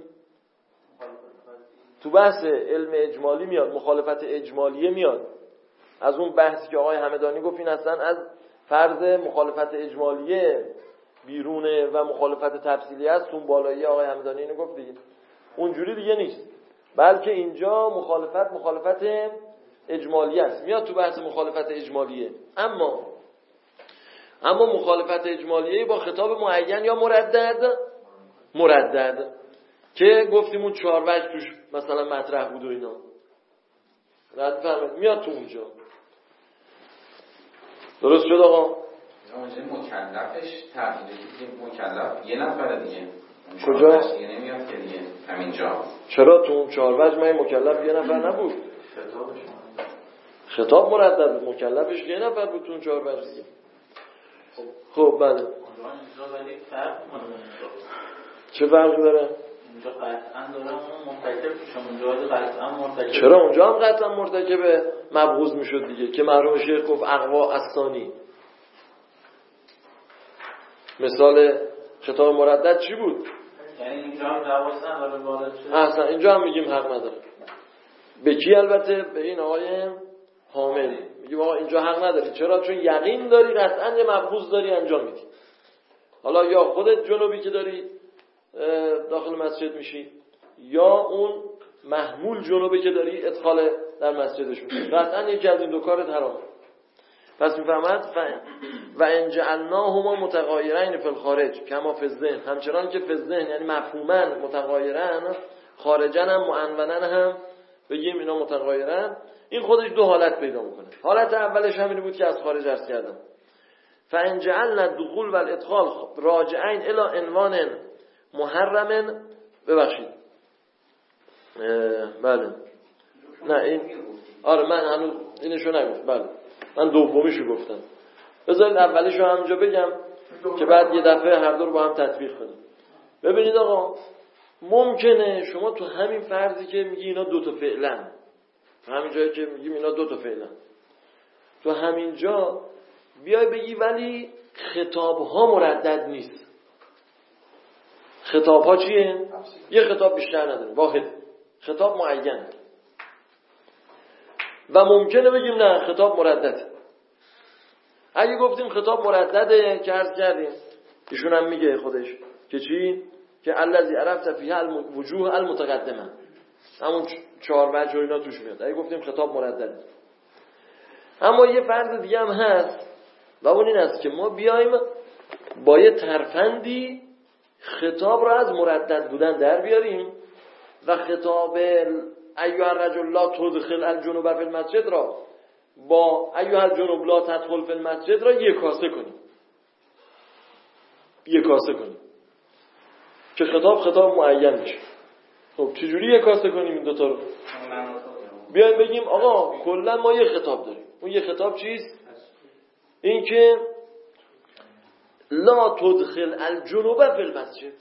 تو بحث علم اجمالی میاد، مخالفت اجمالیه میاد. از اون بحثی که آقای همدانی گفت این اصلا از فرض مخالفت اجمالیه بیرونه و مخالفت تفصیلی است، اون بالایی آقای همدانی اینو گفت دیگه. اونجوری دیگه نیست، بلکه اینجا مخالفت اجمالیه است، میاد تو بحث مخالفت اجمالیه. اما مخالفت اجمالیه با خطاب معین یا مردد که گفتیم اون 4 وجه توش مثلا مطرح بود و اینا، رد فرمایید میاد تو اونجا. درست شد آقا؟ اونجا مکلفش تغییره که مکلف یه نفر دیگه کجا؟ دیگه نمیاد که دیگه همینجا. چرا تو اون 4 وجه من مکلف یه نفر نبود؟ خطاب مردد بود، مکلفش یه نفر بود تو اون 4 وجه دیگه. خب بله. چه فرقی داره؟ اونجا قطعا داره اون مرتکب شما اونجا قطعا مرتکب. چرا اونجا هم قطعا مرتکب مبغوض میشد دیگه، که مرحوم شیخ گفت اقوا الثانی. مثال خطاب مردد چی بود؟ یعنی اینجا هم جواز نداره وارد شد. اصلا اینجا هم میگیم حق نداره. به کی؟ البته به این آقای حامل میگیم آقا اینجا حق نداری. چرا؟ چون یقین داری قطعا یه مبغوض داری انجام میدی. حالا یا خودت جنوبی که داری داخل مسجد میشی، یا اون محمول جنوبی که داری ادخال در مسجدش میشی، قطعا یکی از این دو کارت حرام. پس میفهمد و ان جعلناهما متغایرین فی الخارج کما فی الذهن، همچنان که فی الذهن یعنی مفهوما متغایرن، خارجا هم معنونا هم بگیم اینا متغایرن. این خودش دو حالت پیدا میکنه. حالت اولش همین بود که از خارج عرض کردم، فان جعلنا الدخول والادخال راجعین الی عنوان محرم. ببخشید بله نه این آره من هنوز اینشو نگفت، بله من دومیشو گفتم. بذارید اولیشو همونجا بگم که بعد یه دفعه هر دو رو با هم تطبیق کنیم. ببینید آقا، ممکنه شما تو همین فرضی که میگی اینا دو تا فعلن، همین جایی که میگیم اینا دو تا فعلن، تو همین جا بیای بگی ولی خطاب ها مردد نیست. خطاب ها چیه؟ یه خطاب بیشتر نداره، واحد خطاب معین. و ممکنه بگیم نه خطاب مردده. اگه گفتیم خطاب مردده که عرض کردیم، ایشون هم میگه خودش که چی؟ که الذی عرفت فیها الوجوه المتقدمه، همون 4 وجه اینا توش میاد. اگه گفتیم خطاب مردده. اما یه فرض دیگه هم هست و اون این است که ما بیایم با یه ترفندی خطاب را از مردد بودن در بیاریم و خطاب ایها الرجل لا تدخل الجنوب فی المسجد را با ایها الجنوب لا تدخل فی المسجد را یک کاسه کنیم که خطاب معین میشه. خب چجوری یک کاسه کنیم این دوتا رو؟ بیایم بگیم آقا کلا ما یه خطاب داریم. اون یه خطاب چیست؟ این که لا تدخل الجنوب فی المسجد.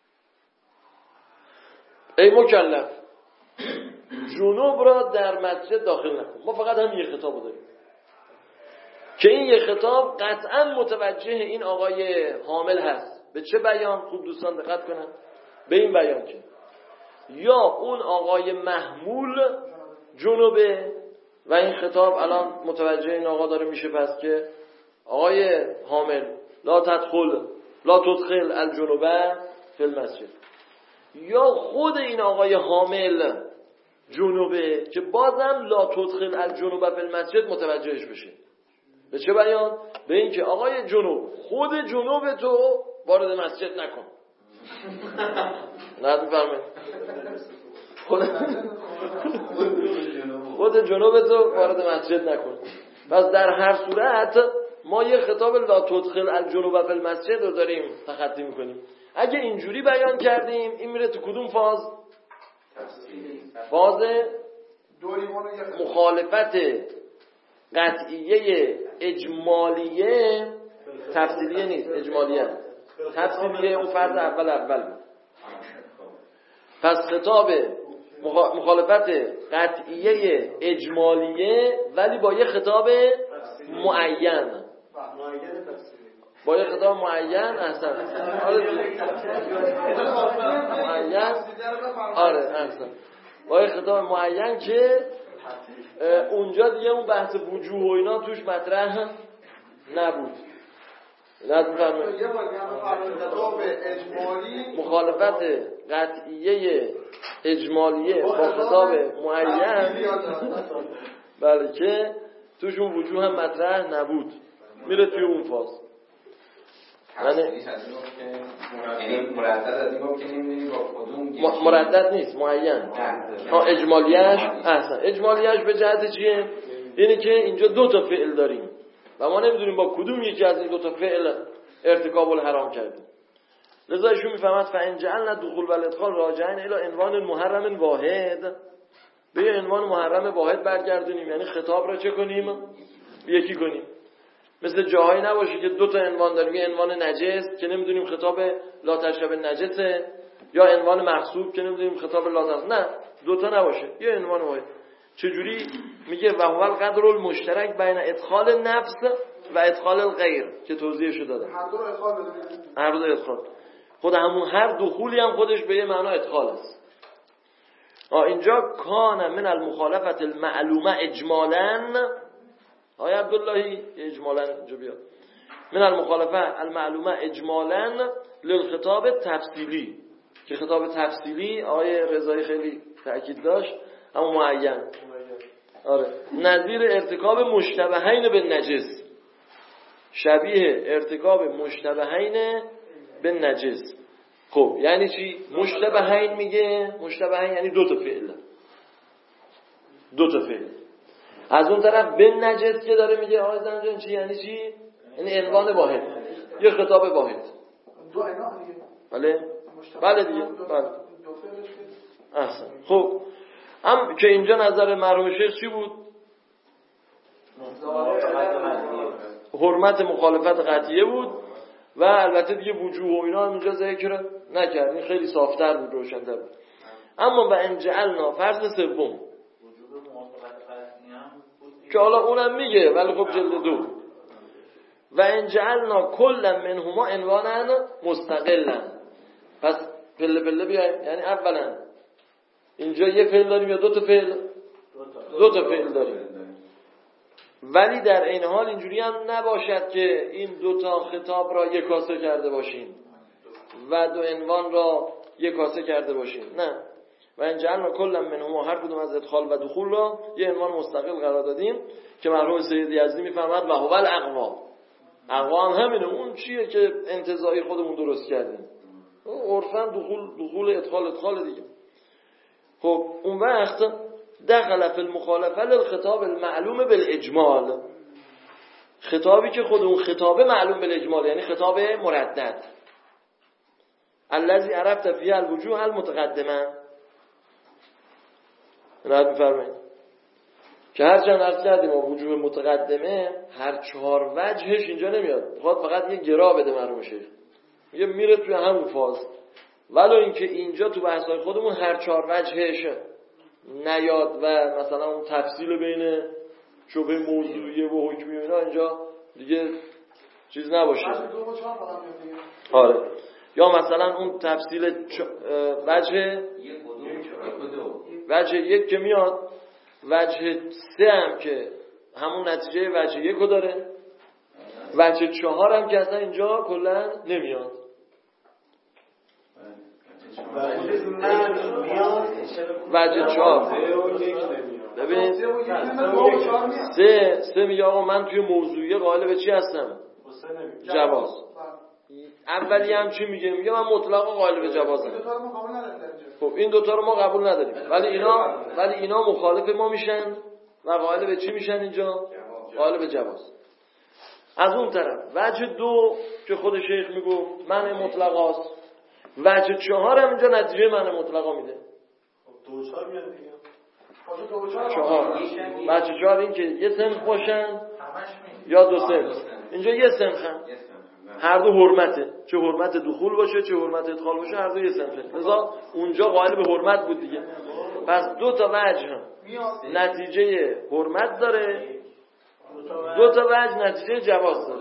ای مکلف جنوب را در مسجد داخل نکن. ما فقط هم یه خطاب داریم که این یه خطاب قطعا متوجه این آقای حامل هست. به چه بیان؟ خوب دوستان دقت کنن به این بیان که یا اون آقای محمول جنوبه و این خطاب الان متوجه این آقا داره میشه پس که آقای حامل لا تدخل الجنوب فی المسجد، یا خود این آقای حامل جنوبه که بازم لا تدخل الجنوب فی المسجد متوجهش بشه. به چه بیان؟ به این که آقای جنوب خود جنوب تو وارد مسجد نکن. نه بفرمایید خود جنوب تو وارد مسجد نکن. پس در هر صورت ما یه خطاب لا تدخل الجنوب فی المسجد رو داریم تخطی میکنیم. اگه اینجوری بیان کردیم این میره تو کدوم فاز؟ فاز مخالفت قطعیه اجمالیه، تفصیلیه نیست، اجمالیه. تفصیلیه اون فرض اول. پس خطاب مخالفت قطعیه اجمالیه ولی با یه خطاب معین. با یه خطاب معین احسن. آره احسن. با یه خطاب معین که اونجا دیگه اون بحث وجوه و اینا توش مطرح نبود. مخالفت قطعیه اجمالیه با خطاب معین بله که توش اون وجوه هم مطرح نبود میره توی اون فاز. مردد نیست معین. اجمالیش احسن. اجمالیش به جهت چیه؟ اینه که اینجا دو تا فعل داریم و ما نمیدونیم با کدوم یکی از این دو تا فعل ارتکاب الحرام کردیم. لذا ایشون میفهمد فان جعلنا دخول و الادخال راجعین الی عنوان محرم واحد، به عنوان محرم واحد برگردونیم، یعنی خطاب را چه کنیم؟ یکی کنیم. مثل جاهایی نباشه که دو تا عنوان داریم، یه عنوان نجس که نمیدونیم خطاب لا تشرب نجسه، یا عنوان محسوب که نمیدونیم خطاب لا تشرب. نه، دو تا نباشه، یه عنوان واحد. چجوری؟ میگه و هو القدر المشترک بین ادخال نفس و ادخال الغیر که توضیحشو دادم. هر دو ادخال. خود همون هر دخولی هم خودش به یه معنا ادخال است. اینجا کان من المخالفت المعلومه اجمالاً، آیا عبداللهی اجمالاً اینجا بیاد، من المخالفه المعلومه اجمالاً للخطاب تفصیلی، که خطاب تفصیلی آقای رضایی خیلی تأکید داشت اما معین. آره نظیر ارتکاب مشتبهین به نجس، شبیه ارتکاب مشتبهین به نجس. خب یعنی چی؟ مشتبهین میگه، مشتبهین یعنی دو تا فعل. از اون طرف به نجس که داره میگه آقای زنجان چی؟ یعنی چی؟ یعنی عنوان واحد، یه خطاب واحد. بله دیگه بله. احسن. خب هم که اینجا نظر مرحوم شیخ چی بود؟ حرمت مخالفت قطعیه بود و البته دیگه وجوه و اینا هم اینجا ذکر نکرد، این خیلی صافتر بود، روشن‌تر بود. اما و ان جعلنا فرض سوم که حالا اونم میگه ولی خب جلد 2 و ان جعلنا کلا منهما عنوانا مستقلا. پس پله بیایم، یعنی اولا اینجا یه فعل داریم یا دو تا فعل داریم، ولی در این حال اینجوری هم نباشد که این دو تا خطاب را یک کاسه کرده باشیم و دو عنوان را یک کاسه کرده باشیم. نه، و ان جعلنا کلا منهما، هر کدوم از ادخال و دخول را یه عنوان مستقل قرار دادیم که مرحوم سید یزدی میفهمد و هو الاقوا. اقوا هم همینه، اون چیه که انتزاعی خودمون درست کردیم، عرفاً دخول ادخال دیگه. خب اون وقت دخل فی المخالفه للخطاب المعلوم بالاجمال، خطابی که خود اون خطاب معلوم بالاجمال یعنی خطاب مردد، الذی عرفت فیه الوجوه المتقدمه. رد می‌فرمایید که هرچند عرض کردیم وجوه متقدمه هر 4 وجهش اینجا نمیاد، میخواد فقط یه گرا بده مرحوم شیخ، میگه میره توی همون فاز، ولو اینکه اینجا تو بحث‌های خودمون هر 4 وجهش نیاد و مثلا اون تفصیل بین شبه موضوعیه و حکمی اینا اینجا دیگه چیز نباشه. آره، یا مثلا اون تفصیل وجه 1 که میاد، وجه 3 هم که همون نتیجه وجه 1 رو داره، وجه 4 هم که اصلا اینجا کلا نمیاد. وجه 4 ببینید 3 میگه آقا من توی موضوعیه قائل به چی هستم؟ جواز. اولی هم چی میگه؟ میگه من مطلقا قائل به جوازم. خب این دوتا رو ما قبول نداریم، ولی اینا مخالف ما میشن و قائل به چی میشن اینجا؟ قائل به جواز. از اون طرف وجه 2 که خود شیخ میگو من مطلقاست، وجه 4 هم اینجا نتیجه من مطلقا میده. خب 2-4 میاد دیگه. 4 وجه 4 این که یه سنخ باشن یا 2 سنخ. اینجا یه سنخ هم هر دو حرمته، چه حرمت دخول باشه چه حرمت ادخال باشه، هر دو یه سنخه، لذا اونجا قائل به حرمت بود دیگه. پس 2 تا وجه هم نتیجه حرمت داره، 2 تا وجه نتیجه جواز داره.